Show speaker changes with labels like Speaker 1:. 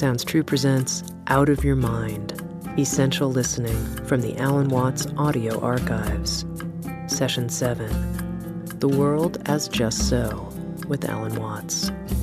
Speaker 1: Sounds True presents Out of Your Mind, Essential Listening from the Alan Watts Audio Archives. Session 7, The World as Just So, with Alan Watts.